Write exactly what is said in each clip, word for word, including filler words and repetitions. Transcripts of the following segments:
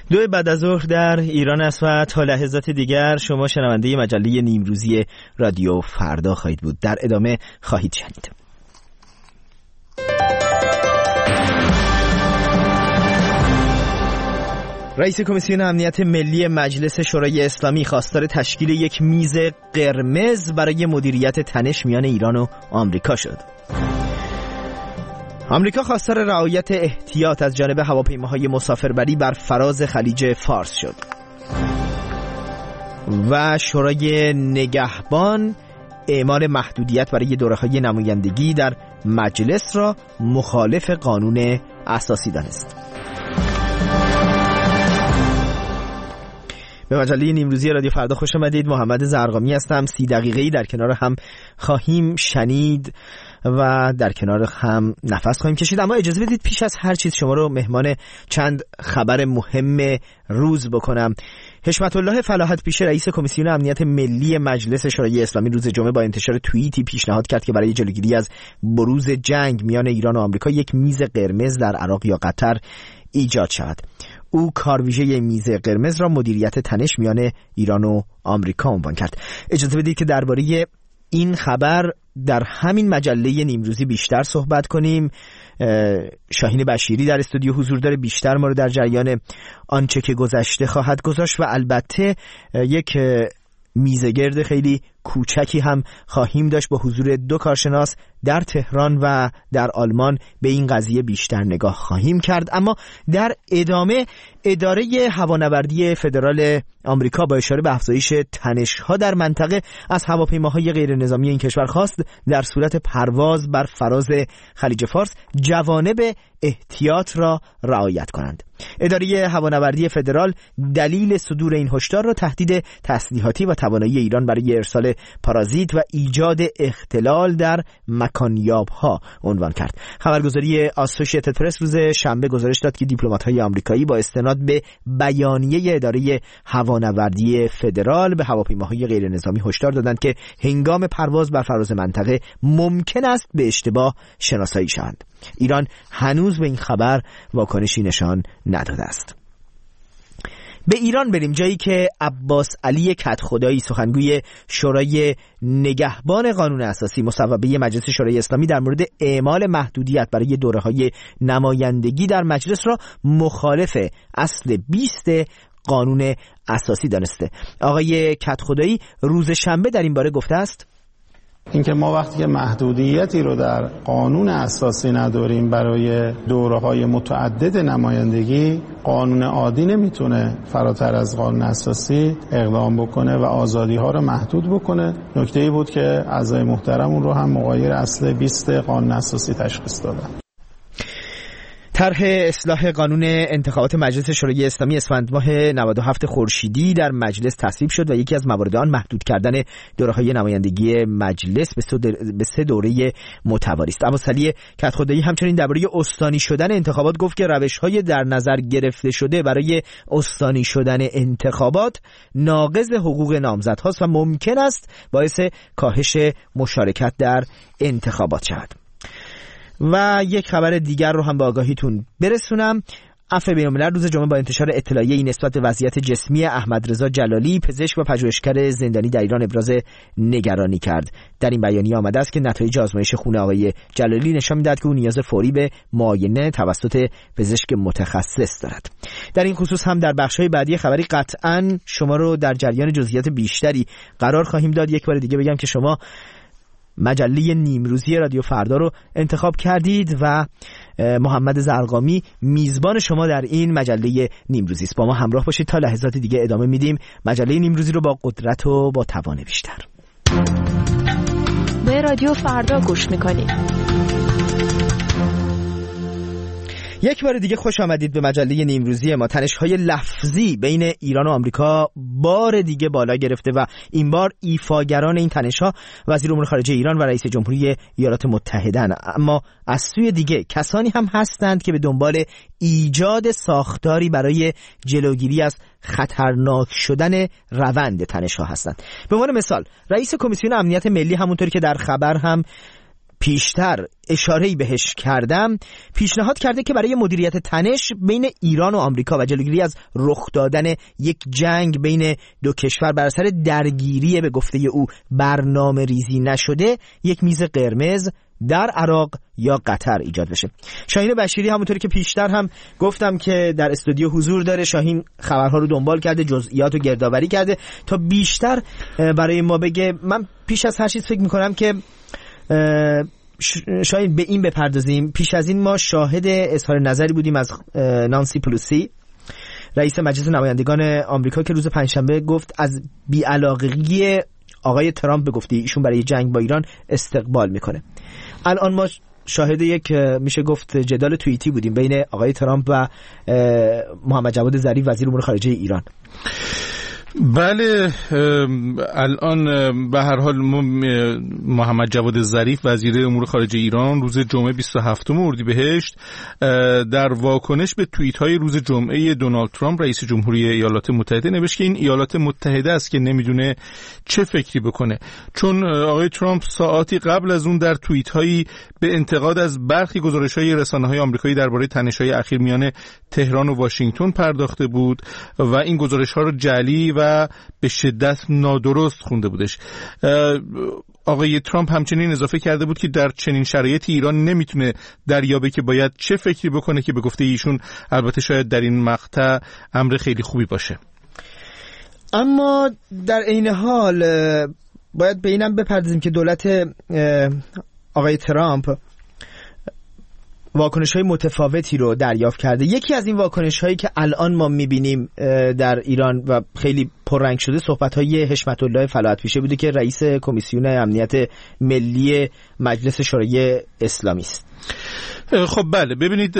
دو بعد از ظهر در ایران است و تا لحظات دیگر شما شنونده مجله نیمروزی رادیو فردا خواهید بود. در ادامه خواهید شنید. رئیس کمیسیون امنیت ملی مجلس شورای اسلامی خواستار تشکیل یک میز قرمز برای مدیریت تنش میان ایران و آمریکا شد. آمریکا خواستار رعایت احتیاط از جانب هواپیماهای مسافربری بر فراز خلیج فارس شد. و شورای نگهبان اعمال محدودیت برای دوره‌های نمایندگی در مجلس را مخالف قانون اساسی دانست. به مجله نیمروزی رادیو فردا خوش آمدید. محمد زرقامی هستم. سی دقیقه‌ای در کنار هم خواهیم شنید و در کنار هم نفس خواهیم کشید، اما اجازه بدید پیش از هر چیز شما رو مهمان چند خبر مهم روز بکنم. حشمت الله فلاحت پیشه رئیس کمیسیون امنیت ملی مجلس شورای اسلامی روز جمعه با انتشار توییتی پیشنهاد کرد که برای جلوگیری از بروز جنگ میان ایران و آمریکا یک میز قرمز در عراق یا قطر ایجاد شود. او کارویژه میز قرمز را مدیریت تنش میان ایران و آمریکا عنوان کرد. اجازه بدید که درباره این خبر در همین مجله نیمروزی بیشتر صحبت کنیم. شاهین بشیری در استودیو حضور داره، بیشتر ما رو در جریان آنچه که گذشته خواهد گذاشت و البته یک میزگرد خیلی کوچکی هم خواهیم داشت با حضور دو کارشناس در تهران و در آلمان. به این قضیه بیشتر نگاه خواهیم کرد. اما در ادامه اداره هوانوردی فدرال آمریکا با اشاره به افزایش تنش‌ها در منطقه از هواپیماهای غیر نظامی این کشور خواست در صورت پرواز بر فراز خلیج فارس جوانب احتیاط را رعایت کنند. اداره هوانوردی فدرال دلیل صدور این هشدار را تهدید تسلیحاتی و توانایی ایران برای ارسال پارازیت و ایجاد اختلال در مکانیاب‌ها عنوان کرد. خبرگزاری آسوشییتد پرس روز شنبه گزارش داد که دیپلمات‌های آمریکایی با استناد به بیانیه اداره هوانوردی فدرال به هواپیماهای غیر نظامی هشدار دادند که هنگام پرواز بر فراز منطقه ممکن است به اشتباه شناسایی شوند. ایران هنوز به این خبر واکنشی نشان نداده است. به ایران بریم، جایی که عباس علی کدخدایی سخنگوی شورای نگهبان قانون اساسی مصوبه مجلس شورای اسلامی در مورد اعمال محدودیت برای دوره‌های نمایندگی در مجلس را مخالف اصل بیست قانون اساسی دانسته. آقای کدخدایی روز شنبه در این باره گفته است: اینکه ما وقتی که محدودیتی رو در قانون اساسی نداریم برای دوره‌های متعدد نمایندگی، قانون عادی نمیتونه فراتر از قانون اساسی اقدام بکنه و آزادی‌ها رو محدود بکنه. نکته‌ای بود که اعضای محترم اون رو هم مغایر اصل بیست قانون اساسی تشخیص دادن. طرح اصلاح قانون انتخابات مجلس شورای اسلامی اسفند ماه نود و هفت خورشیدی در مجلس تصویب شد و یکی از موارد آن محدود کردن دوره‌های نمایندگی مجلس به سه دوره متوالی است. عباس علی کدخدایی همچنین درباره استانی شدن انتخابات گفت که روش‌های در نظر گرفته شده برای استانی شدن انتخابات ناقض حقوق نامزدهاست و ممکن است باعث کاهش مشارکت در انتخابات شود. و یک خبر دیگر رو هم به آگاهیتون برسونم. عفو بین‌الملل روز جمعه با انتشار اطلاعیه‌ای نسبت به وضعیت جسمی احمد رضا جلالی، پزشک و پژوهشگر زندانی در ایران، ابراز نگرانی کرد. در این بیانیه آمده است که نتایج آزمایش خون آقای جلالی نشان می‌دهد که او نیاز فوری به معاینه توسط پزشک متخصص دارد. در این خصوص هم در بخش‌های بعدی خبری قطعاً شما رو در جریان جزئیات بیشتری قرار خواهیم داد. یک بار دیگه بگم که شما مجله نیمروزی رادیو فردا رو انتخاب کردید و محمد زرقامی میزبان شما در این مجله نیمروزی است. با ما همراه باشید تا لحظات دیگه ادامه میدیم مجله نیمروزی رو با قدرت و با توان بیشتر. به رادیو فردا گوش میکنید. یک بار دیگه خوش آمدید به مجله نیمروزی ما. تنش‌های لفظی بین ایران و آمریکا بار دیگه بالا گرفته و این بار ایفاگران این تنش‌ها وزیر امور خارجه ایران و رئیس جمهوری ایالات متحده اند. اما از سوی دیگه کسانی هم هستند که به دنبال ایجاد ساختاری برای جلوگیری از خطرناک شدن روند تنش‌ها هستند. به عنوان مثال رئیس کمیسیون امنیت ملی همونطوری که در خبر هم پیشتر اشاره‌ای بهش کردم، پیشنهاد کرده که برای مدیریت تنش بین ایران و آمریکا و جلوگیری از رخ دادن یک جنگ بین دو کشور بر اثر درگیری به گفته او برنامه ریزی نشده، یک میز قرمز در عراق یا قطر ایجاد بشه. شاهین بشیری همونطوری که پیشتر هم گفتم که در استودیو حضور داره. شاهین خبرها رو دنبال کرده، جزئیات رو گردآوری کرده تا بیشتر برای ما بگه. من پیش از هر چیز فکر میکنم که شاید به این بپردازیم. پیش از این ما شاهد اظهار نظری بودیم از نانسی پلوسی، رئیس مجلس نمایندگان آمریکا، که روز پنجشنبه گفت از بی‌علاقگی آقای ترامپ به گفته ایشون برای جنگ با ایران استقبال میکنه. الان ما شاهد یک میشه گفت جدال توییتی بودیم بین آقای ترامپ و محمد جواد ظریف وزیر امور خارجه ایران. بله، الان به هر حال محمد جواد ظریف وزیر امور خارجه ایران روز جمعه بیست و هفتم اردیبهشت در واکنش به توییت های روز جمعه دونالد ترامپ رئیس جمهوری ایالات متحده نوشت که این ایالات متحده است که نمیدونه چه فکری بکنه، چون آقای ترامپ ساعاتی قبل از اون در توییت هایی به انتقاد از برخی گزارش های رسانه های آمریکایی درباره تنش های اخیر میان تهران و واشنگتن پرداخته بود و این گزارش ها رو جعلی و به شدت نادرست خونده بودش. آقای ترامپ همچنین اضافه کرده بود که در چنین شرایطی ایران نمیتونه دریابه که باید چه فکری بکنه، که به گفته ایشون البته شاید در این مقطع امر خیلی خوبی باشه. اما در عین حال باید به اینم بپردازیم که دولت آقای ترامپ واکنش‌های متفاوتی رو دریافت کرده. یکی از این واکنش‌هایی که الان ما می‌بینیم در ایران و خیلی پررنگ شده، صحبت‌های حشمت الله فلاحت پیشه بوده که رئیس کمیسیون امنیت ملی مجلس شورای اسلامی است. خب بله، ببینید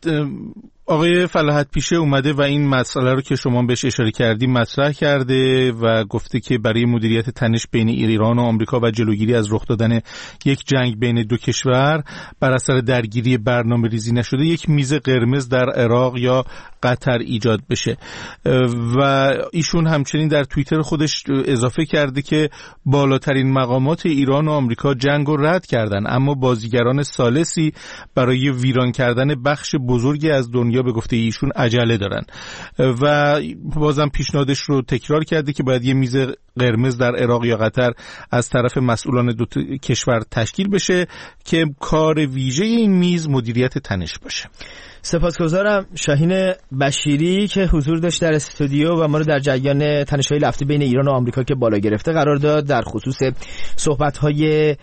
آقای فلاحت پیشه اومده و این مسئله رو که شما بهش اشاره کردی مطرح کرده و گفته که برای مدیریت تنش بین ایران و آمریکا و جلوگیری از رخ دادن یک جنگ بین دو کشور بر اثر درگیری برنامه ریزی نشده یک میز قرمز در عراق یا قطر ایجاد بشه. و ایشون همچنین در توییتر خودش اضافه کرده که بالاترین مقامات ایران و آمریکا جنگ رو رد کردن، اما بازیگران ثالثی برای ویران کردن بخش بزرگی از دنیا به گفته ایشون عجله دارن. و بازم پیشنهادش رو تکرار کرده که باید یه میز قرمز در عراق یا قطر از طرف مسئولان دو کشور تشکیل بشه که کار ویژه این میز مدیریت تنش باشه. سپاسگزارم شاهین بشیری که حضور داشت در استودیو و ما رو در جریان تنش‌های لفظی بین ایران و آمریکا که بالا گرفته قرار داد، در خصوص صحبت‌های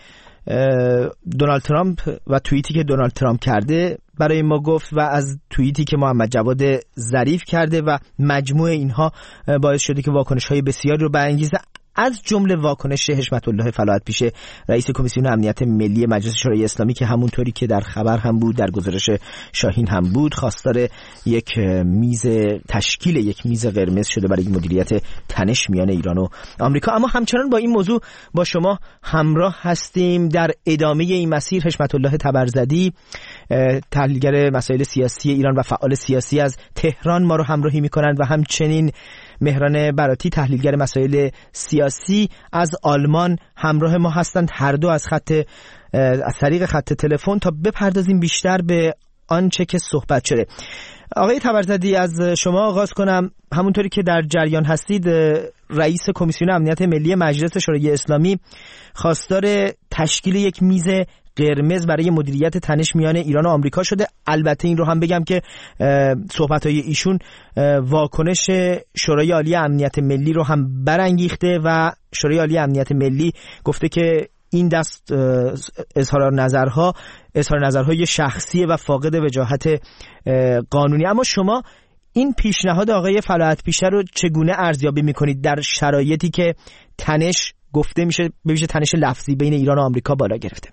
دونالد ترامپ و توییتی که دونالد ترامپ کرده برای ما گفت و از توییتی که محمد جواد ظریف کرده و مجموع اینها باعث شده که واکنش‌های بسیاری رو برانگیزه، از جمله واکنش حشمت الله فلاحت پیشه رئیس کمیسیون امنیت ملی مجلس شورای اسلامی که همونطوری که در خبر هم بود در گزارش شاهین هم بود خواستار یک میز تشکیل یک میز قرمز شده برای مدیریت تنش میان ایران و آمریکا. اما همچنان با این موضوع با شما همراه هستیم. در ادامه این مسیر حشمت الله تبرزدی تحلیلگر مسائل سیاسی ایران و فعال سیاسی از تهران ما رو همراهی می‌کنند و همچنین مهران براتی تحلیلگر مسائل سیاسی از آلمان همراه ما هستند، هر دو از خط از طریق خط تلفن تا بپردازیم بیشتر به آنچه که صحبت شده. آقای تبرزدی از شما آغاز کنم. همونطوری که در جریان هستید رئیس کمیسیون امنیت ملی مجلس شورای اسلامی خواستار تشکیل یک میز قرمز برای مدیریت تنش میان ایران و آمریکا شده. البته این رو هم بگم که صحبت‌های ایشون واکنش شورای عالی امنیت ملی رو هم برانگیخته و شورای عالی امنیت ملی گفته که این دست اظهار نظرها اظهار نظرهای شخصی و فاقد وجاهت قانونی. اما شما این پیشنهاد آقای فلاحت پیشه رو چگونه ارزیابی می‌کنید در شرایطی که تنش گفته میشه به ویژه تنش لفظی بین ایران و آمریکا بالا گرفته؟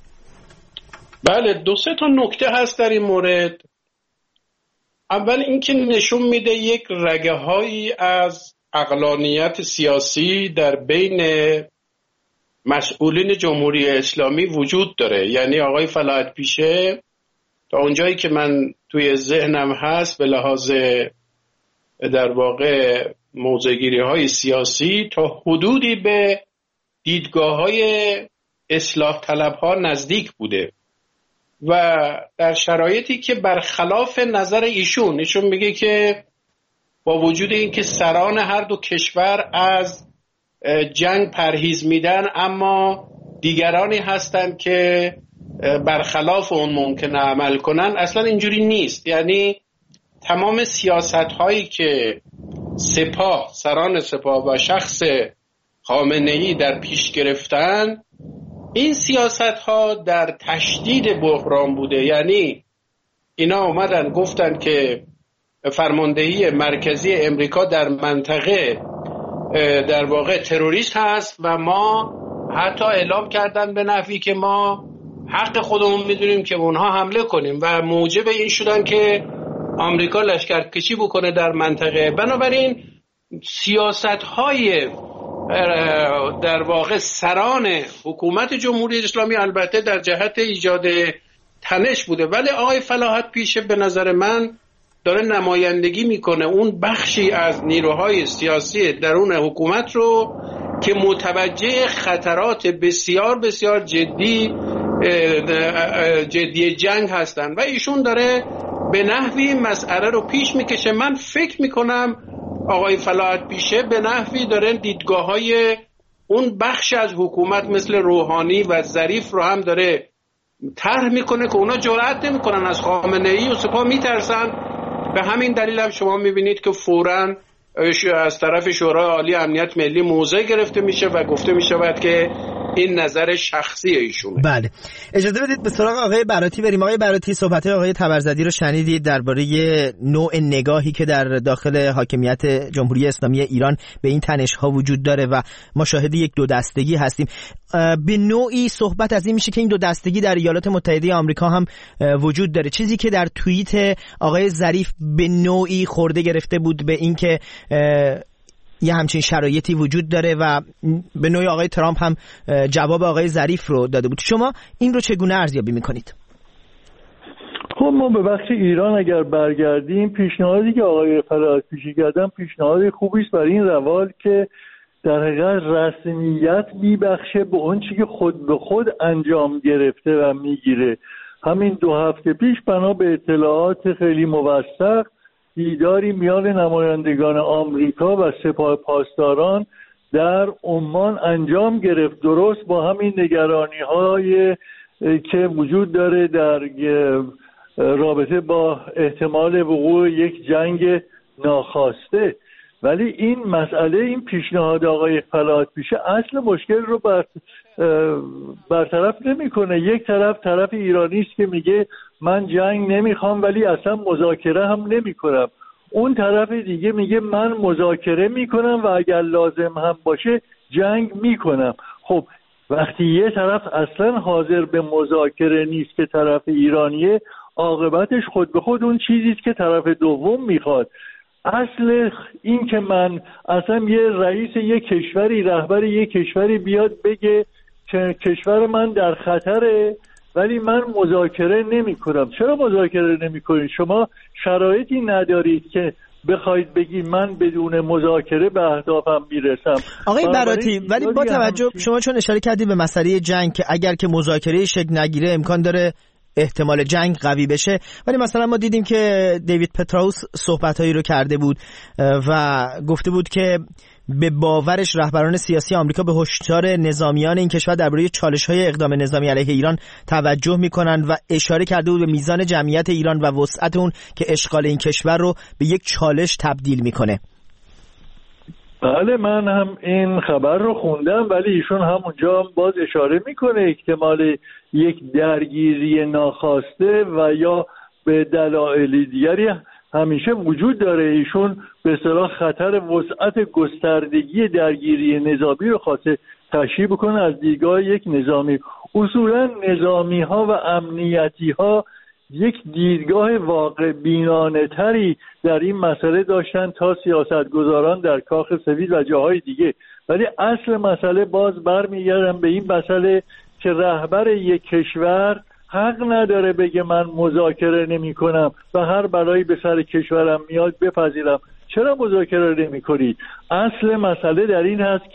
بله، دو سه تا نکته هست در این مورد. اول اینکه نشون میده یک رگه هایی از عقلانیت سیاسی در بین مسئولین جمهوری اسلامی وجود داره. یعنی آقای فلاحت پیشه تا اونجایی که من توی ذهنم هست به لحاظ در واقع موضع‌گیری های سیاسی تا حدودی به دیدگاه های اصلاح طلب ها نزدیک بوده و در شرایطی که برخلاف نظر ایشون ایشون میگه که با وجود اینکه سران هر دو کشور از جنگ پرهیز میدن اما دیگرانی هستند که برخلاف اون ممکنه عمل کنن. اصلا اینجوری نیست. یعنی تمام سیاست هایی که سپاه، سران سپاه و شخص خامنه‌ای در پیش گرفتن، این سیاست ها در تشدید بحران بوده. یعنی اینا اومدن گفتن که فرماندهی مرکزی امریکا در منطقه در واقع تروریست هست و ما حتی اعلام کردن به نحوی که ما حق خودمون میدونیم که اونها حمله کنیم و موجب این شدن که آمریکا لشکرکشی بکنه در منطقه. بنابراین سیاست‌های در واقع سران حکومت جمهوری اسلامی البته در جهت ایجاد تنش بوده، ولی آقای فلاحت پیشه به نظر من داره نمایندگی میکنه اون بخشی از نیروهای سیاسی درون حکومت رو که متوجه خطرات بسیار بسیار جدی جدی جنگ هستن و ایشون داره به نحوی مسئله رو پیش میکشه. من فکر میکنم آقای فلاحت پیشه به نحوی داره دیدگاه‌های اون بخش از حکومت مثل روحانی و ظریف رو هم داره طرح میکنه که اونا جرأت نمیکنن از خامنه‌ای و سپاه میترسن. به همین دلیل هم شما میبینید که فوراً از طرف شورای عالی امنیت ملی موضع گرفته میشه و گفته میشود که این نظر شخصی ایشونه. بله، اجازه بدید به سراغ آقای براتی بریم. آقای براتی، صحبت آقای طبرزدی رو شنیدید درباره نوع نگاهی که در داخل حاکمیت جمهوری اسلامی ایران به این تنش‌ها وجود داره و ما شاهد یک دو دستگی هستیم. به نوعی صحبت از این میشه که این دو دستگی در ایالات متحده آمریکا هم وجود داره، چیزی که در توییت آقای ظریف به نوعی خورده گرفته بود به این که یه همچین شرایطی وجود داره و به نوعی آقای ترامپ هم جواب آقای ظریف رو داده بود. شما این رو چگونه ارزیابی میکنید؟ خب ما به بخش ایران اگر برگردیم، پیشنهادی که آقای فلاحت پیشه کردن پیشنهاد خوبی است برای این روال که در حقیقت رسمیت میبخشه به اون چیزی که خود به خود انجام گرفته و میگیره. همین دو هفته پیش بنا به اطلاعات خیلی موثق دیداری میان نمایندگان آمریکا و سپاه پاسداران در عمان انجام گرفت، درست با همین نگرانی های که وجود داره در رابطه با احتمال وقوع یک جنگ ناخواسته. ولی این مسئله، این پیشنهاد آقای فلاحت پیشه اصل مشکل رو بر برطرف نمیکنه. یک طرف طرف ایرانی است که میگه من جنگ نمیخوام ولی اصلا مذاکره هم نمیکنم، اون طرف دیگه میگه من مذاکره میکنم و اگر لازم هم باشه جنگ میکنم. خب وقتی یه طرف اصلا حاضر به مذاکره نیست که طرف ایرانیه، عاقبتش خود به خود اون چیزی است که طرف دوم میخواد. اصل این که من اصلا یه رئیس یه کشوری، رهبر یه کشوری بیاد بگه که کشور من در خطره ولی من مذاکره نمی کنم. چرا مذاکره نمی کنید؟ شما شرایطی ندارید که بخواید بگید من بدون مذاکره به اهدافم میرسم. آقای براتی، ولی با توجه شما چون اشاره کردید به مسئله جنگ که اگر که مذاکره شکل نگیره امکان داره احتمال جنگ قوی بشه، ولی مثلا ما دیدیم که دیوید پتراوس صحبتایی رو کرده بود و گفته بود که به باورش رهبران سیاسی آمریکا به هشدار نظامیان این کشور درباره چالش‌های اقدام نظامی علیه ایران توجه می‌کنند و اشاره کرده بود به میزان جمعیت ایران و وسعت اون که اشغال این کشور رو به یک چالش تبدیل می‌کنه. بله من هم این خبر رو خوندم، ولی ایشون همونجا باز اشاره میکنه احتمال یک درگیری ناخواسته و یا به دلایل دیگری همیشه وجود داره. ایشون به اصطلاح خطر وسعت گستردگی درگیری نظامی رو خواسته تشریح بکنه از دیدگاه یک نظامی. اصولا نظامی ها و امنیتی ها یک دیدگاه واقع بینانه تری در این مسئله داشتن تا سیاستگزاران در کاخ سفید و جاهای دیگه، ولی اصل مسئله باز برمیگردم به این مسئله که رهبر یک کشور حق نداره بگه من مذاکره نمی کنم و هر بلایی به سر کشورم میاد بپذیرم. چرا مذاکره نمی کنید؟ اصل مسئله در این هست که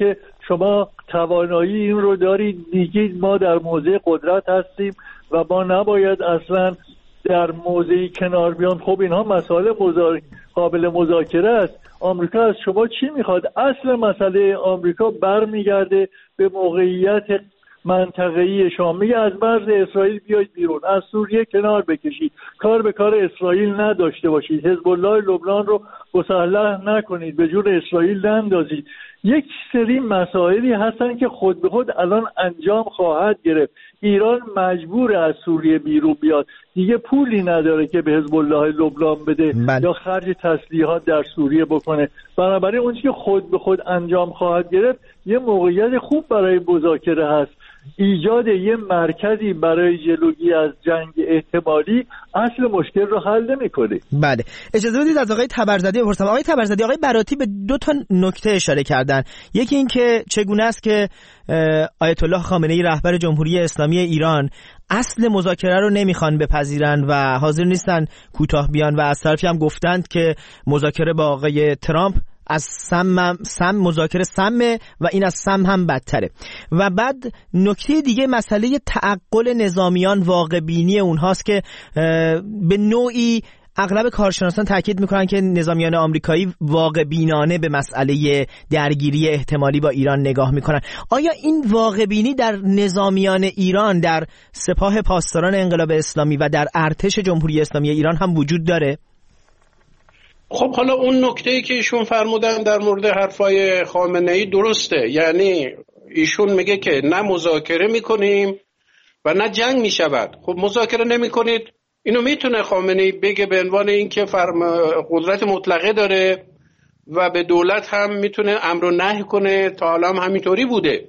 شما توانایی این رو دارید، میگید ما در موضع قدرت هستیم و ما نباید اصلا در موضعی کنار بیان. خب اینها مسائل مزار... قابل مذاکره است. آمریکا از شما چی میخواد؟ اصل مسئله آمریکا برمیگرده به موقعیت منطقه‌ای شما. میگه از مرز اسرائیل بیاید بیرون، از سوریه کنار بکشید، کار به کار اسرائیل نداشته باشید، حزب الله لبنان رو مسلح نکنید، به جون اسرائیل نندازید. یک سری مسائلی هستن که خود به خود الان انجام خواهد گرفت. ایران مجبور از سوریه بیرون بیاد، دیگه پولی نداره که به حزب الله لبنان بده بله. یا خرج تسلیحات در سوریه بکنه. بنابراین اون که خود به خود انجام خواهد گرفت یه موقعیت خوب برای مذاکره هست. ایجاد یه مرکزی برای جلوگیری از جنگ احتمالی اصل مشکل رو حل نمی‌کنه. بله، اجازه بدید از آقای تبرزدی بپرسم. آقای تبرزدی، آقای براتی به دو تا نکته اشاره کردن. یکی این که چگونه است که آیت الله خامنه‌ای رهبر جمهوری اسلامی ایران اصل مذاکره رو نمیخوان بپذیرن و حاضر نیستن کوتاه بیان و از طرفی هم گفتند که مذاکره با آقای ترامپ از سم سم مذاکره سمه و این از سم هم بدتره. و بعد نکته دیگه مسئله تعقل نظامیان، واقع بینی اونهاست که به نوعی اغلب کارشناسان تاکید میکنن که نظامیان آمریکایی واقع بینانه به مسئله درگیری احتمالی با ایران نگاه میکنن. آیا این واقع بینی در نظامیان ایران، در سپاه پاسداران انقلاب اسلامی و در ارتش جمهوری اسلامی ایران هم وجود داره؟ خب حالا اون نکته‌ای که ایشون فرمودن در مورد حرفای خامنه‌ای درسته. یعنی ایشون میگه که نه مذاکره میکنیم و نه جنگ میشود. خب مذاکره نمیکنید، اینو میتونه خامنه‌ای بگه به عنوان اینکه فرم قدرت مطلقه داره و به دولت هم میتونه امر و نهی کنه. تا حالا هم همینطوری بوده.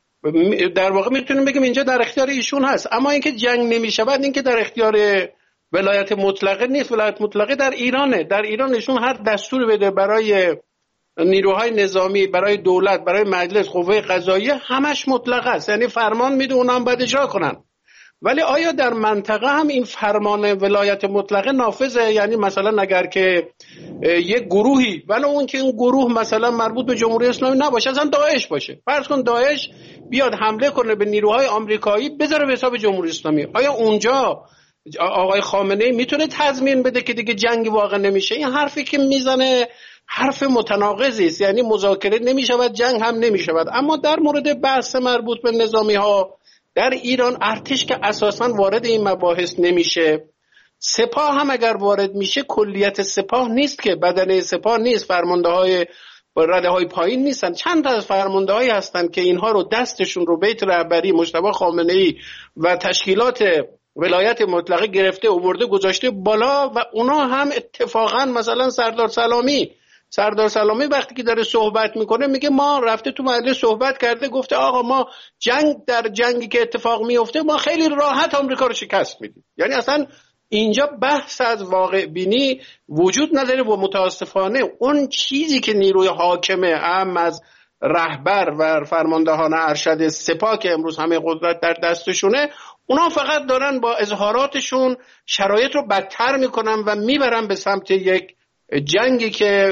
در واقع میتونیم بگیم اینجا در اختیار ایشون هست. اما اینکه جنگ نمیشود، اینکه در اختیار ولایت مطلقه نیست. ولایت مطلقه در ایرانه. در ایران نشون هر دستور بده برای نیروهای نظامی، برای دولت، برای مجلس، قوه قضاییه، همش مطلق است. یعنی فرمان میده، اونا هم باید اجرا کنن. ولی آیا در منطقه هم این فرمان ولایت مطلقه نافذه؟ یعنی مثلا اگر که یک گروهی، ولی اون که این گروه مثلا مربوط به جمهوری اسلامی نباشه، اصلا داعش باشه، فرض کن داعش بیاد حمله کنه به نیروهای آمریکایی، بذاره به حساب جمهوری اسلامی، آیا اونجا آقای خامنه‌ای میتونه تضمین بده که دیگه جنگ واقع نمیشه؟ این حرفی که میزنه حرف متناقضی است. یعنی مذاکره نمیشود، جنگ هم نمیشود. اما در مورد بحث مربوط به نظامی ها در ایران، ارتش که اساساً وارد این مباحث نمیشه، سپاه هم اگر وارد میشه کلیت سپاه نیست، که بدنه سپاه نیست، فرمانده های رده های پایین نیستن. چند تا از فرمانده هایی هستن که اینها رو دستشون رو بیت رهبری مجتبی خامنه‌ای و تشکیلات ولایت مطلقه گرفته آورده گذاشته بالا، و اونا هم اتفاقا مثلا سردار سلامی سردار سلامی وقتی که داره صحبت میکنه میگه ما رفته تو مجلس صحبت کرده، گفته آقا ما جنگ در جنگی که اتفاق میفته ما خیلی راحت آمریکا رو شکست میدیم. یعنی اصلا اینجا بحث از واقع بینی وجود نداره و متاسفانه اون چیزی که نیروی حاکمه، هم از رهبر و فرماندهان ارشد سپاه که امروز همه قدرت در دستشونه، اونا فقط دارن با اظهاراتشون شرایط رو بدتر میکنن و میبرن به سمت یک جنگی که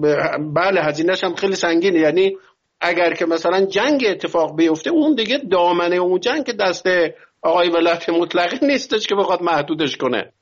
بله هزینه‌اش هم خیلی سنگینه. یعنی اگر که مثلا جنگ اتفاق بیفته، اون دیگه دامنه اون جنگ که دست آقای ولایت مطلقه نیستش که بخواد محدودش کنه.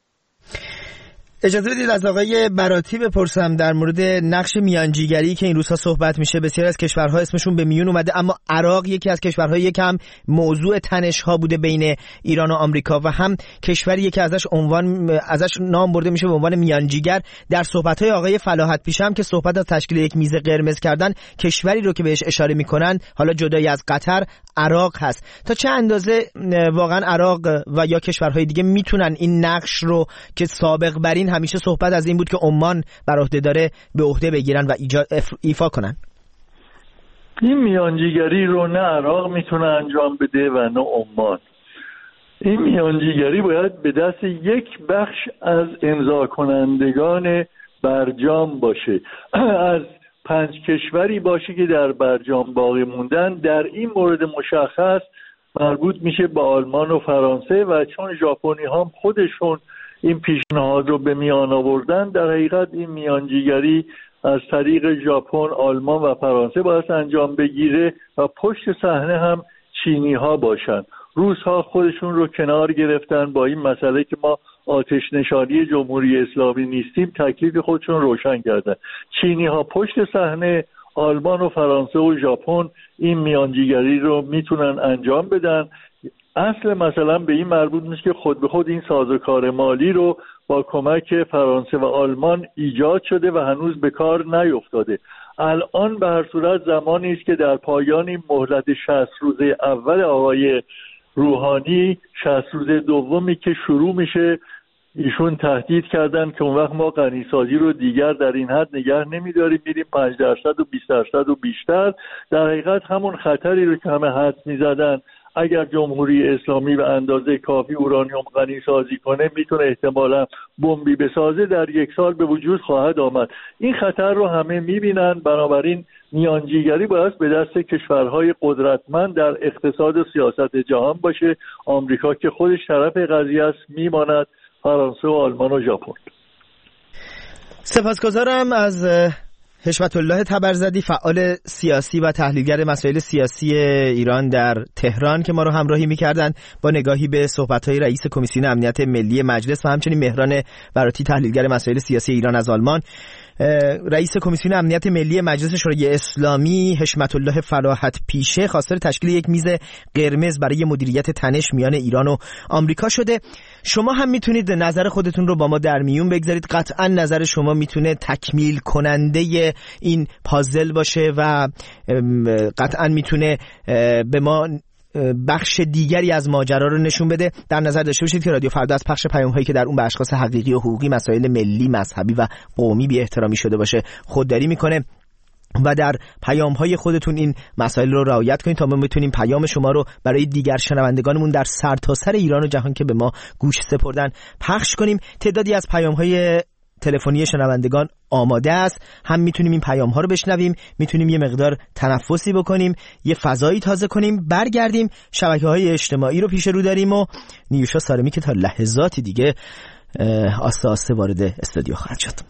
اجازه بدید از آقای براتی بپرسم در مورد نقش میانجیگری که این روزها صحبت میشه. بسیار از کشورها اسمشون به میون اومده، اما عراق یکی از کشورهای یکم موضوع تنش‌ها بوده بین ایران و آمریکا، و هم کشوری که ازش عنوان ازش نام برده میشه به عنوان میانجیگر. در صحبت‌های آقای فلاحت پیشم که صحبت از تشکیل یک میز قرمز کردن، کشوری رو که بهش اشاره میکنن حالا جدای از قطر، عراق هست. تا چه اندازه واقعا عراق و یا کشورهای دیگه میتونن این نقش رو که سابق بر این همیشه صحبت از این بود که عمان بر عهده داره به عهده بگیرن و ایفا کنن؟ این میانجیگری رو نه عراق میتونه انجام بده و نه عمان. این میانجیگری باید به دست یک بخش از امضا کنندگان برجام باشه، از پنج کشوری باشه که در برجام باقی موندن. در این مورد مشخص مربوط میشه به آلمان و فرانسه، و چون ژاپنی هم خودشون این پیشنهاد رو به میان آوردن، در حقیقت این میانجیگری از طریق ژاپن، آلمان و فرانسه باید انجام بگیره و پشت صحنه هم چینی ها باشن. روس ها خودشون رو کنار گرفتن با این مسئله که ما آتش نشانی جمهوری اسلامی نیستیم، تکلیف خودشون روشن کردن. چینی ها پشت صحنه، آلمان و فرانسه و ژاپن این میانجیگری رو میتونن انجام بدن. اصل مثلا به این مربوط نیست که خود به خود این سازوکار مالی رو با کمک فرانسه و آلمان ایجاد شده و هنوز به کار نیفتاده. الان به هر صورت زمانی است که در پایان این مهلت شصت روزه اول آقای روحانی، شصت روزه دومی که شروع میشه، ایشون تهدید کردن که اون وقت ما غنیسازی رو دیگر در این حد نگه نمیداریم، میریم پنج درصد و بیست درصد و بیشتر. در حقیقت همون خطری رو که همه حدس میزدن اگر جمهوری اسلامی به اندازه کافی اورانیوم غنی سازی کنه میتونه احتمالا بمبی بسازه، در یک سال به وجود خواهد آمد. این خطر رو همه میبینن، بنابراین میانجیگری باید به دست کشورهای قدرتمند در اقتصاد و سیاست جهان باشه. آمریکا که خودش طرف قضیه است میماند، فرانسه و آلمان و ژاپن. سپاسگزارم از حشمت الله تبرزدی، فعال سیاسی و تحلیلگر مسائل سیاسی ایران در تهران که ما رو همراهی می‌کردند با نگاهی به صحبت‌های رئیس کمیسیون امنیت ملی مجلس و همچنین مهران براتی، تحلیلگر مسائل سیاسی ایران از آلمان. رئیس کمیسیون امنیت ملی مجلس شورای اسلامی حشمت الله فلاحت پیشه خواستار تشکیل یک میز قرمز برای مدیریت تنش میان ایران و آمریکا شده. شما هم میتونید نظر خودتون رو با ما در میون بگذارید. قطعا نظر شما میتونه تکمیل کننده این پازل باشه و قطعا میتونه به ما بخش دیگری از ماجرا رو نشون بده. در نظر داشته باشید که رادیو فردا از پخش پیام هایی که در اون به اشخاص حقیقی و حقوقی، مسائل ملی، مذهبی و قومی بی احترامی شده باشه خودداری میکنه و در پیام های خودتون این مسائل رو رعایت کنید تا ما بتونیم پیام شما رو برای دیگر شنوندگانمون در سرتاسر ایران و جهان که به ما گوش سپردن پخش کنیم. تعدادی از پیام های تلفنی شنوندگان آماده است، هم میتونیم این پیام ها رو بشنویم، میتونیم یه مقدار تنفسی بکنیم، یه فضایی تازه کنیم، برگردیم. شبکه های اجتماعی رو پیش رو داریم و نیوشا سارمی که تا لحظاتی دیگه آسته آسته وارد استودیو خواهد شد.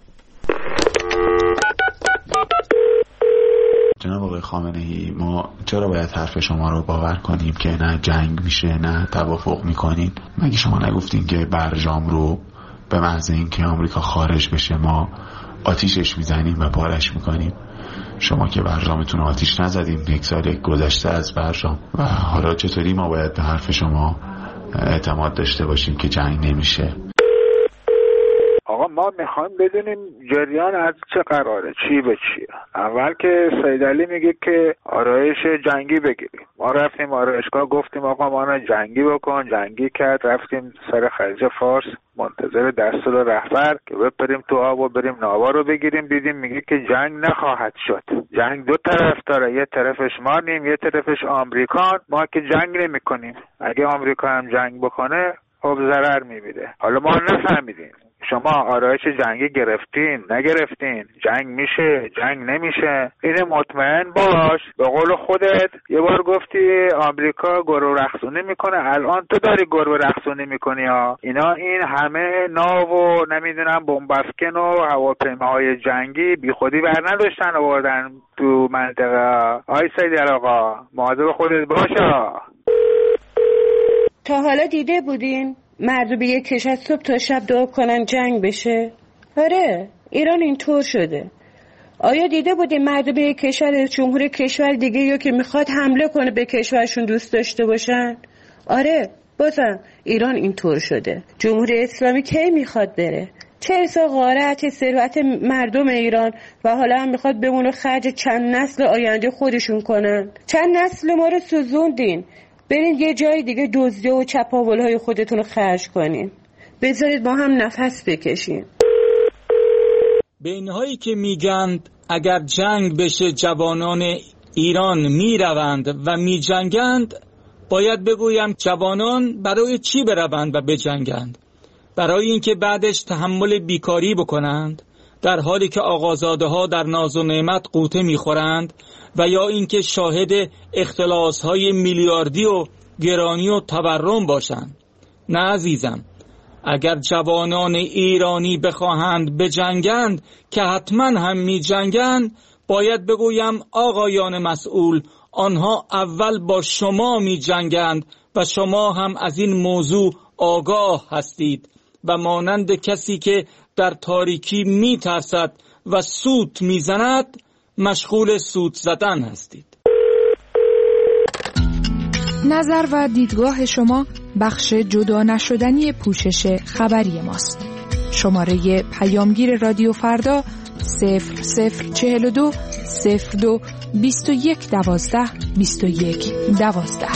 جناب آقای خامنه‌ای، ما چرا باید حرف شما رو باور کنیم که نه جنگ میشه نه توافق میکنین؟ مگه شما نگفتین که برجام رو به محض اینکه آمریکا خارج بشه ما آتیشش میزنیم و پارش میکنیم؟ شما که برجامتون آتیش نزدیم، یک سال گذشته از برجام، و حالا چطوری ما باید به حرف شما اعتماد داشته باشیم که جنگ نمیشه؟ آقا ما میخوایم بدونیم جریان از چه قراره، چی به چیه. اول که سید علی میگه که آرایش جنگی بگیریم، ما رفتیم آرایشگاه گفتیم آقا ما نه جنگی بکن، جنگی کرد، رفتیم سر خلیج فارس منتظر دستور رهبر که بپریم تو آب و بریم ناوا رو بگیریم، دیدیم میگه که جنگ نخواهد شد. جنگ دو طرف داره، یه طرفش ما نیم، یه طرفش آمریکان، ما که جنگ نمی کنیم. اگه آمریکا هم جنگ بکنه خب ضرر میبینه. حالا ما نفهمیدیم شما آرایش جنگی گرفتین نگرفتین، جنگ میشه جنگ نمیشه، اینه مطمئن باش. به قول خودت یه بار گفتی آمریکا گربه رقصونی میکنه، الان تو داری گربه رقصونی میکنی ها. اینا این همه ناو و نمیدونم بمب افکن و هواپیماهای جنگی بی خودی بر نداشتن آوردن تو منطقه. آی سید آقا مواظب خودت باشه. تا حالا دیده بودین مردم به یک کشور صبح تا شب دعا کنن جنگ بشه؟ آره، ایران اینطور شده. آیا دیده بودین مردم به یک کشور جمهور کشور دیگه یا که میخواد حمله کنه به کشورشون دوست داشته باشن؟ آره، بازم ایران اینطور شده. جمهوری اسلامی کی میخواد بره؟ چه ارسا غارت ثروت مردم ایران و حالا هم میخواد بمونه خرج چند نسل آینده خودشون کنن. چند نسل ما رو سوزوندین، برین یه جای دیگه دزدی و چپاولهای خودتون رو خرج کنین. بذارید ما هم نفس بکشیم. به اینهایی که میگند اگر جنگ بشه جوانان ایران میروند و میجنگند، باید بگویم جوانان برای چی بروند و بجنگند؟ برای اینکه بعدش تحمل بیکاری بکنند در حالی که آقازاده ها در ناز و نعمت قوطه میخورند، و یا اینکه شاهد اختلاس‌های میلیاردی و گرانی و تورم باشند؟ نه عزیزم، اگر جوانان ایرانی بخواهند بجنگند که حتما هم می جنگند، باید بگویم آقایان مسئول، آنها اول با شما می جنگند و شما هم از این موضوع آگاه هستید و مانند کسی که در تاریکی می ترسد و سوت می زند مشغول سوت زدن هستید. نظر و دیدگاه شما بخش جدا نشدنی پوشش خبری ماست. شماره پیامگیر رادیو فردا صفر صفر چهل و دو صفر دو بیست و یک دوازده بیست و یک دوازده.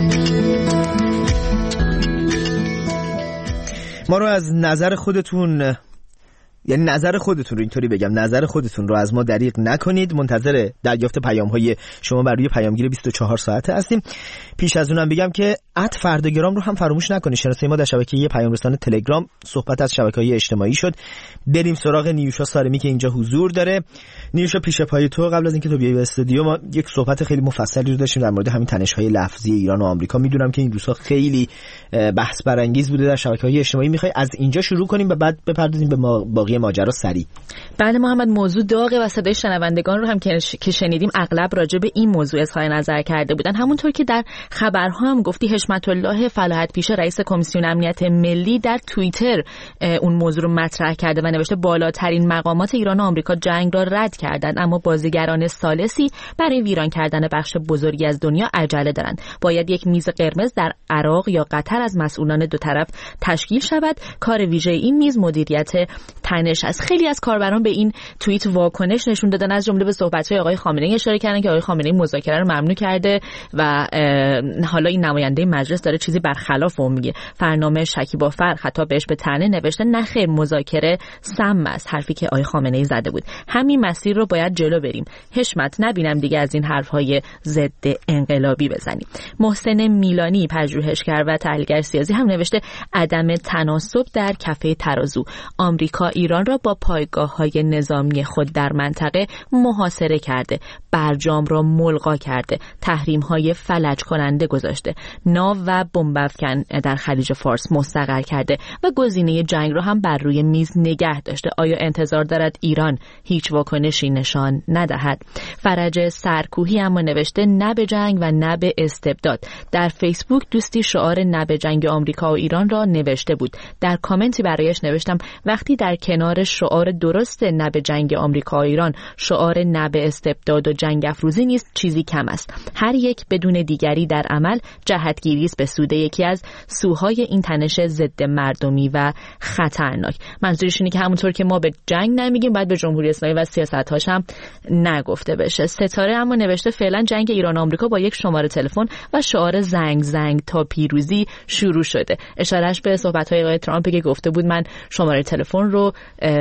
ما رو از نظر خودتون، یعنی نظر خودتون رو اینطوری بگم، نظر خودتون رو از ما دریغ نکنید. منتظر دریافت پیام‌های شما بر روی پیامگیر بیست و چهار ساعته هستیم. پیش از اونم بگم که ات فرداگرام رو هم فراموش نکنید. شناسه ما در شبکه پیام رسان تلگرام. صحبت از شبکه‌های اجتماعی شد. بریم سراغ نیوشا سارمی که اینجا حضور داره. نیوشا، پیش پای تو قبل از اینکه تو بیای به استودیو ما یک صحبت خیلی مفصلی رو داشتیم در مورد همین تنش‌های لفظی ایران و آمریکا. میدونم که این روزها خیلی بحث برانگیز بوده در شبکه‌های اجتماعی. می‌خوای از اینجا شروع کنیم و بعد بپردازیم به باقی ماجرا سری؟ بله محمد، موضوع داغه و صدای شنوندگان رو هم که شنیدیم اغلب راجع به این موضوع اظهار نظر کرده بودن. همونطور که در خبرها هم گفتی، حشمت الله فلاحت پیشه رئیس کمیسیون امنیت ملی در توییتر اون موضوع رو مطرح کرده و نوشته بالاترین مقامات ایران و آمریکا جنگ را رد کردند، اما بازیگران ثالثی برای ویران کردن بخش بزرگی از دنیا عجله دارند. باید یک میز قرمز در عراق یا قطر از مسئولان دو طرف تشکیل شود. کار ویژه این میز مدیریت تنش است. خیلی از کاربران به این توییت واکنش نشون دادن، از جمله به صحبت‌های آقای خامنه‌ای اشاره کردن که آقای خامنه‌ای مذاکره رو ممنوع کرده و حالا این نماینده مجلس داره چیزی برخلاف اون میگه. فرنامه شکیبافر خطاب بهش به طعنه نوشته نه خیر، مذاکره سم است، حرفی که آقای خامنه‌ای زده بود. همین مسیر رو باید جلو بریم. حشمت، نبینم دیگه از این حرف‌های ضد انقلابی بزنیم. محسن میلانی پژوهشگر و تحلیلگر سیاسی هم نوشته عدم تناسب در کفه ترازو. آمریکا ایران را با پایگاه‌های نظامی خود در منطقه محاصره کرده، برجام را ملغا کرده، تحریم‌های فلج کننده گذاشته، ناو و بمب‌افکن در خلیج فارس مستقر کرده و گزینه جنگ را هم بر روی میز نگه داشته. آیا انتظار دارد ایران هیچ واکنشی نشان ندهد؟ فرج سرکوهی اما نوشته نه به جنگ و نه به استبداد. در فیسبوک دوستی شعار نه به جنگ آمریکا و ایران را نوشته بود. در کامنتی برایش نوشتم وقتی در کنار شعار درست نه به جنگ آمریکا و ایران شعار نه به استبداد و جنگ افروزی نیست، چیزی کم است. هر یک بدون دیگری در عمل جهتگیری است به سود یکی از سوهای این تنش ضد مردمی و خطرناک. منظورش اینه که همونطور که ما به جنگ نمیگیم باید به جمهوری اسلامی و سیاست‌هاش هم نگفته بشه. ستاره اما نوشته فعلا جنگ ایران و آمریکا با یک شماره تلفن و شعار زنگ زنگ تا پیروزی شروع شده. اشارهش به صحبت‌های آقای ترامپ که گفته بود من شماره تلفن رو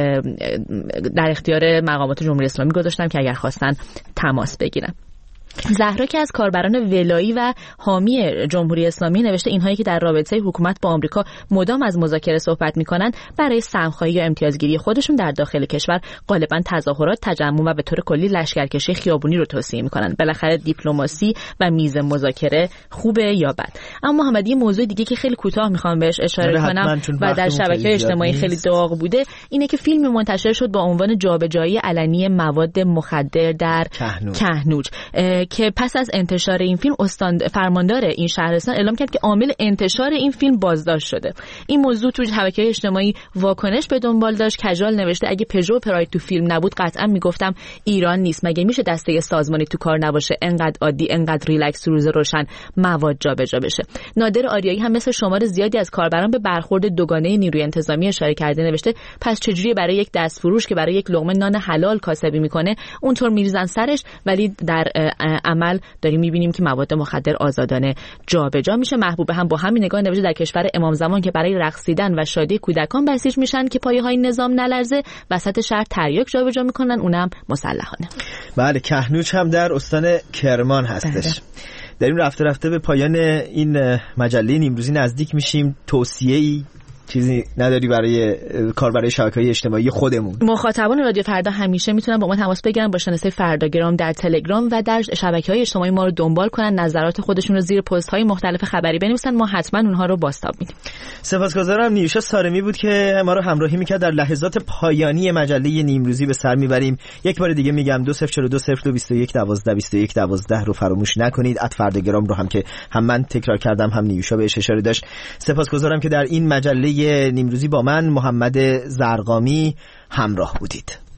در اختیار مقامات جمهوری اسلامی گذاشتم که اگر خواستن تماس بگیرن. زهرا که از کاربران ولایی و حامی جمهوری اسلامی نوشته اینهایی که در رابطه حکومت با آمریکا مدام از مذاکره صحبت میکنن برای سهم‌خواهی یا امتیازگیری خودشون در داخل کشور غالبا تظاهرات، تجمع و به طور کلی لشکرکشی خیابونی رو توصیه میکنن. بالاخره دیپلماسی و میز مذاکره خوبه یا بد؟ اما محمد یه موضوع دیگه که خیلی کوتاه میخوام بهش اشاره کنم و در شبکه‌های اجتماعی خیلی داغ بوده اینه که فیلم منتشر شد با عنوان جابجایی علنی مواد مخدر در کهنوج که پس از انتشار این فیلم استان فرماندار این شهرستان اعلام کرد که عامل انتشار این فیلم بازداشت شده. این موضوع تو شبکه‌های اجتماعی واکنش به دنبال داشت. کژال نوشته اگه پژو و پراید تو فیلم نبود قطعا میگفتم ایران نیست. مگه میشه دسته سازمانی تو کار نباشه انقدر عادی انقدر ریلکس روز روشن مواد جابجا بشه. نادر آریایی هم مثل شمار زیادی از کاربران به برخورد دوگانه نیروی انتظامی اشاره کرده نوشته پس چجوری برای یک دستفروش که برای یک لقمه نان حلال کاسبی میکنه اونطور میریزن سرش ولی در عمل داریم میبینیم که مواد مخدر آزادانه جابجا میشه. محبوب هم با همین نگاه نوشته در کشور امام زمان که برای رقصیدن و شادی کودکان بسیج میشن که پایه‌های نظام نلرزه وسط شهر تریاک جابجا میکنن، اونم مسلحانه. بله، کهنوج هم در استان کرمان هستش. داریم رفته رفته به پایان این مجله نیمروزی نزدیک میشیم. توصیه‌ای چیزی نداری برای کار برای شبکه‌های اجتماعی خودمون؟ مخاطبان رادیو فردا همیشه میتونن با ما تماس بگیرن، با شناسه فرداگرام در تلگرام و در شبکه‌های اجتماعی ما رو دنبال کنن، نظرات خودشون رو زیر پست‌های مختلف خبری بنویسن، ما حتما اونها رو بازتاب میدیم. سپاسگزارم. نیوشا سارمی بود که ما رو همراهی میکرد در لحظات پایانی مجله نیمروزی. به سر میبریم. یک بار دیگه میگم دو صفر چهار دو صفر دو بیست و یک دوازده بیست و یک دوازده رو فراموش نکنید. ات فرداگرام رو هم که هم من تکرار کردم هم نیوشا بهش اشاره داشت. سپاسگزارم که در این مجله نیمروزی با من محمد زرقامی همراه بودید.